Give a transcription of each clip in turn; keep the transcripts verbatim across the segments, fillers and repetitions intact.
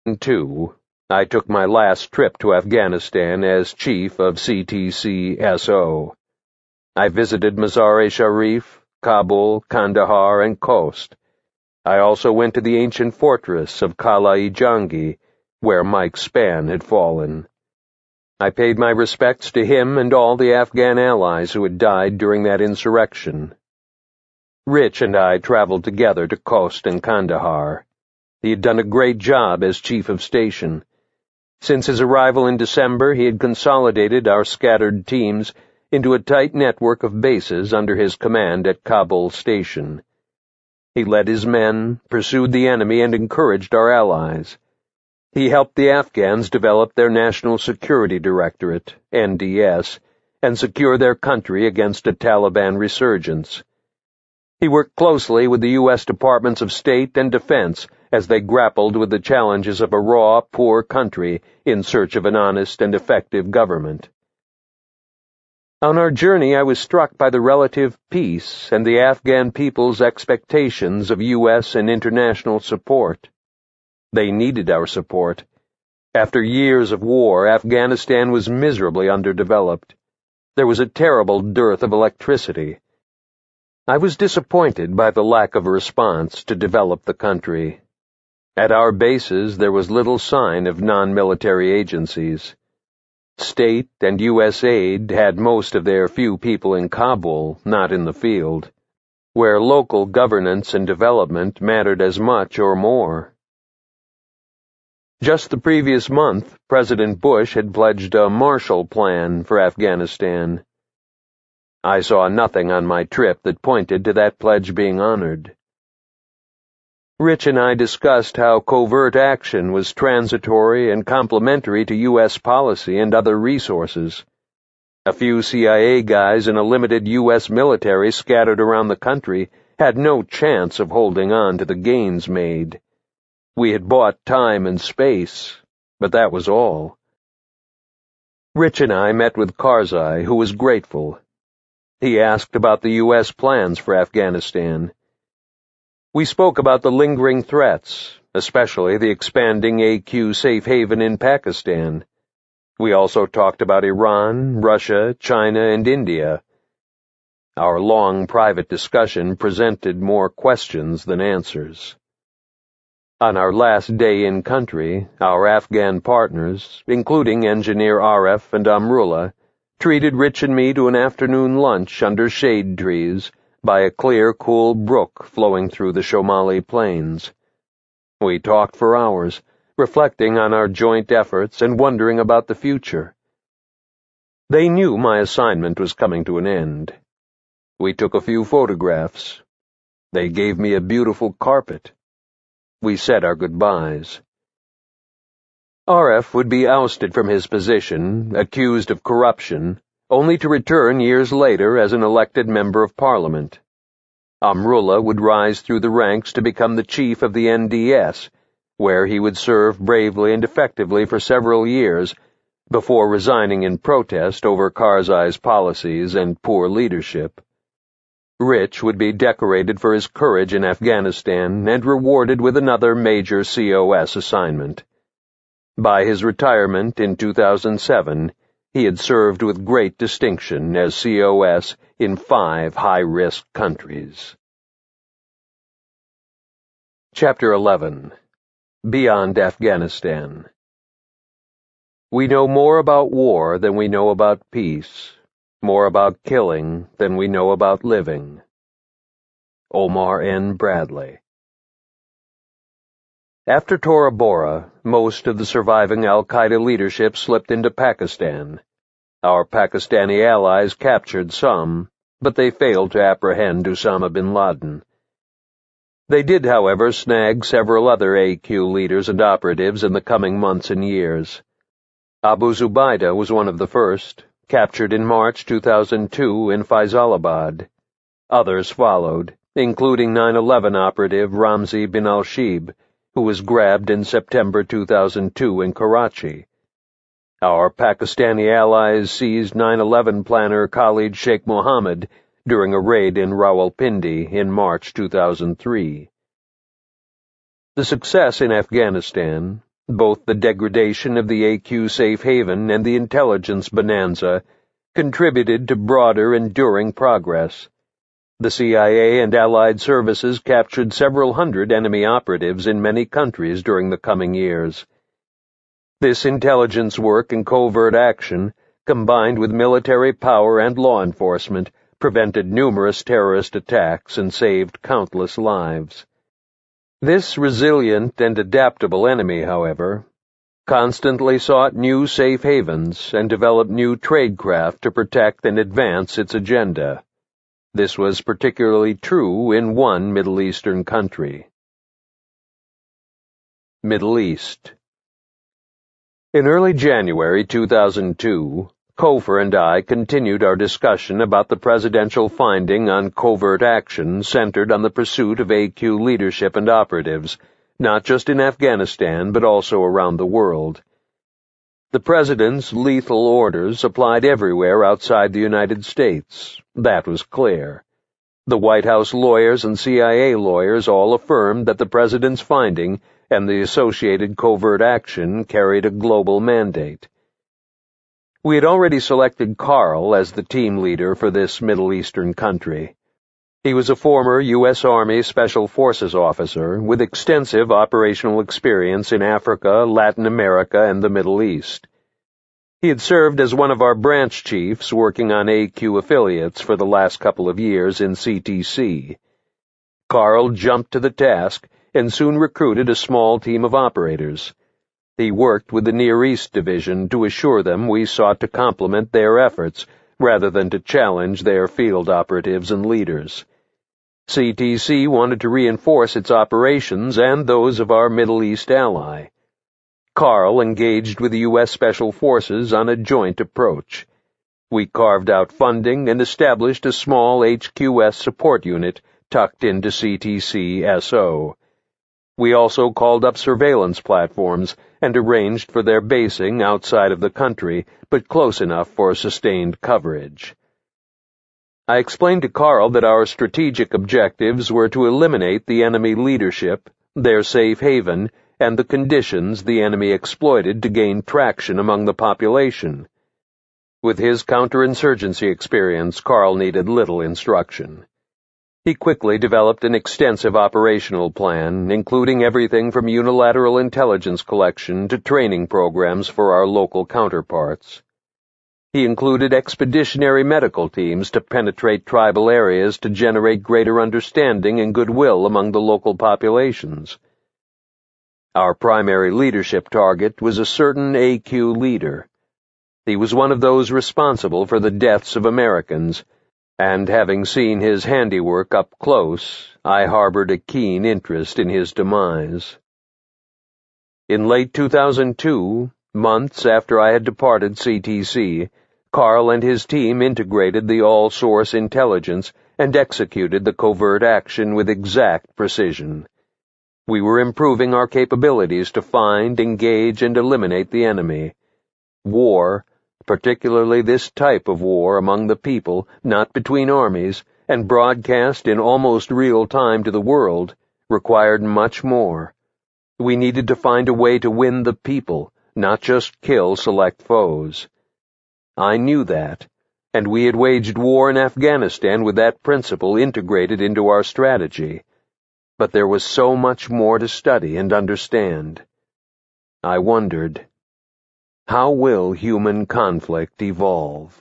two, I took my last trip to Afghanistan as chief of C T C S O. I visited Mazar-e-Sharif, Kabul, Kandahar, and Khost. I also went to the ancient fortress of Kala-i-Jangi, where Mike Spann had fallen. I paid my respects to him and all the Afghan allies who had died during that insurrection. Rich and I traveled together to Khost and Kandahar. He had done a great job as chief of station. Since his arrival in December, he had consolidated our scattered teams into a tight network of bases under his command at Kabul Station. He led his men, pursued the enemy, and encouraged our allies. He helped the Afghans develop their National Security Directorate, N D S, and secure their country against a Taliban resurgence. He worked closely with the U S Departments of State and Defense as they grappled with the challenges of a raw, poor country in search of an honest and effective government. On our journey, I was struck by the relative peace and the Afghan people's expectations of U S and international support. They needed our support. After years of war, Afghanistan was miserably underdeveloped. There was a terrible dearth of electricity. I was disappointed by the lack of a response to develop the country. At our bases, there was little sign of non-military agencies. State and U S aid had most of their few people in Kabul, not in the field, where local governance and development mattered as much or more. Just the previous month, President Bush had pledged a Marshall Plan for Afghanistan. I saw nothing on my trip that pointed to that pledge being honored. Rich and I discussed how covert action was transitory and complementary to U S policy and other resources. A few C I A guys and a limited U S military scattered around the country had no chance of holding on to the gains made. We had bought time and space, but that was all. Rich and I met with Karzai, who was grateful. He asked about the U S plans for Afghanistan. We spoke about the lingering threats, especially the expanding A Q safe haven in Pakistan. We also talked about Iran, Russia, China, and India. Our long private discussion presented more questions than answers. On our last day in country, our Afghan partners, including engineer Aref and Amrullah, treated Rich and me to an afternoon lunch under shade trees by a clear, cool brook flowing through the Shomali plains. We talked for hours, reflecting on our joint efforts and wondering about the future. They knew my assignment was coming to an end. We took a few photographs. They gave me a beautiful carpet. We said our goodbyes. Aref would be ousted from his position, accused of corruption, only to return years later as an elected member of parliament. Amrullah would rise through the ranks to become the chief of the N D S, where he would serve bravely and effectively for several years before resigning in protest over Karzai's policies and poor leadership. Rich would be decorated for his courage in Afghanistan and rewarded with another major C O S assignment. By his retirement in two thousand seven, he had served with great distinction as C O S in five high-risk countries. Chapter eleven. Beyond Afghanistan. We know more about war than we know about peace, more about killing than we know about living. Omar N. Bradley. After Tora Bora, most of the surviving al-Qaeda leadership slipped into Pakistan. Our Pakistani allies captured some, but they failed to apprehend Osama bin Laden. They did, however, snag several other A Q leaders and operatives in the coming months and years. Abu Zubaydah was one of the first, captured in March two thousand two in Faisalabad. Others followed, including nine eleven operative Ramzi bin al-Shib, who was grabbed in September two thousand two in Karachi. Our Pakistani allies seized nine eleven planner Khalid Sheikh Mohammed during a raid in Rawalpindi in March two thousand three. The success in Afghanistan, Both the degradation of the A Q safe haven and the intelligence bonanza contributed to broader, enduring progress. The C I A and allied services captured several hundred enemy operatives in many countries during the coming years. This intelligence work and covert action, combined with military power and law enforcement, prevented numerous terrorist attacks and saved countless lives. This resilient and adaptable enemy, however, constantly sought new safe havens and developed new tradecraft to protect and advance its agenda. This was particularly true in one Middle Eastern country. Middle East. In early January two thousand two, Cofer and I continued our discussion about the presidential finding on covert action centered on the pursuit of A Q leadership and operatives, not just in Afghanistan but also around the world. The president's lethal orders applied everywhere outside the United States. That was clear. The White House lawyers and C I A lawyers all affirmed that the president's finding and the associated covert action carried a global mandate. We had already selected Carl as the team leader for this Middle Eastern country. He was a former U S Army Special Forces officer with extensive operational experience in Africa, Latin America, and the Middle East. He had served as one of our branch chiefs working on A Q affiliates for the last couple of years in C T C. Carl jumped to the task and soon recruited a small team of operators. He worked with the Near East Division to assure them we sought to complement their efforts rather than to challenge their field operatives and leaders. C T C wanted to reinforce its operations and those of our Middle East ally. Carl engaged with the U S Special Forces on a joint approach. We carved out funding and established a small H Q S support unit tucked into C T C S O. We also called up surveillance platforms and arranged for their basing outside of the country, but close enough for sustained coverage. I explained to Carl that our strategic objectives were to eliminate the enemy leadership, their safe haven, and the conditions the enemy exploited to gain traction among the population. With his counterinsurgency experience, Carl needed little instruction. He quickly developed an extensive operational plan, including everything from unilateral intelligence collection to training programs for our local counterparts. He included expeditionary medical teams to penetrate tribal areas to generate greater understanding and goodwill among the local populations. Our primary leadership target was a certain A Q leader. He was one of those responsible for the deaths of Americans, and having seen his handiwork up close, I harbored a keen interest in his demise. In late two thousand two, months after I had departed C T C, Carl and his team integrated the all-source intelligence and executed the covert action with exact precision. We were improving our capabilities to find, engage, and eliminate the enemy. War, particularly this type of war among the people, not between armies, and broadcast in almost real time to the world, required much more. We needed to find a way to win the people, not just kill select foes. I knew that, and we had waged war in Afghanistan with that principle integrated into our strategy. But there was so much more to study and understand. I wondered, how will human conflict evolve?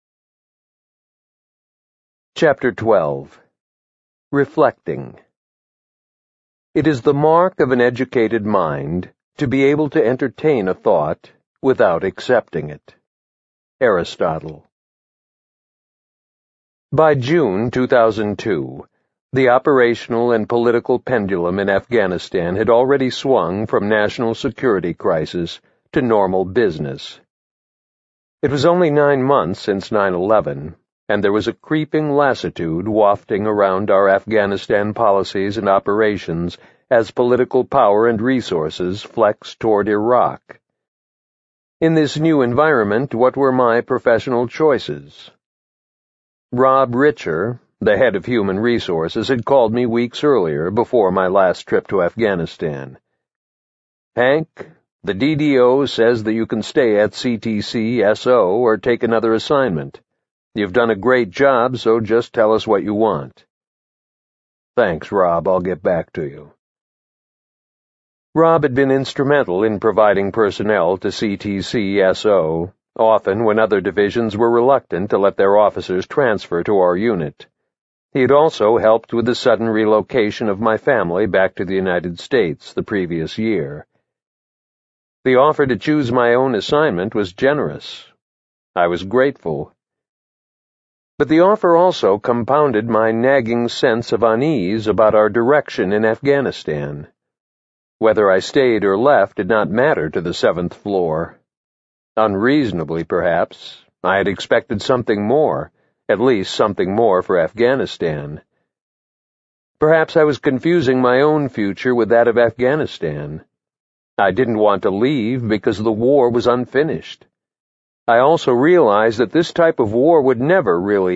Chapter twelve. Reflecting. It is the mark of an educated mind to be able to entertain a thought without accepting it. Aristotle. By June two thousand two, the operational and political pendulum in Afghanistan had already swung from national security crisis to normal business. It was only nine months since nine eleven, and there was a creeping lassitude wafting around our Afghanistan policies and operations as political power and resources flexed toward Iraq. In this new environment, what were my professional choices? Rob Richer, the head of human resources, had called me weeks earlier before my last trip to Afghanistan. "Hank, The D D O says that you can stay at C T C S O or take another assignment. You've done a great job, so just tell us what you want. Thanks, Rob. I'll get back to you. Rob had been instrumental in providing personnel to C T C S O, often when other divisions were reluctant to let their officers transfer to our unit. He had also helped with the sudden relocation of my family back to the United States the previous year. The offer to choose my own assignment was generous. I was grateful. But the offer also compounded my nagging sense of unease about our direction in Afghanistan. Whether I stayed or left did not matter to the seventh floor. Unreasonably, perhaps, I had expected something more, at least something more for Afghanistan. Perhaps I was confusing my own future with that of Afghanistan. I didn't want to leave because the war was unfinished. I also realized that this type of war would never really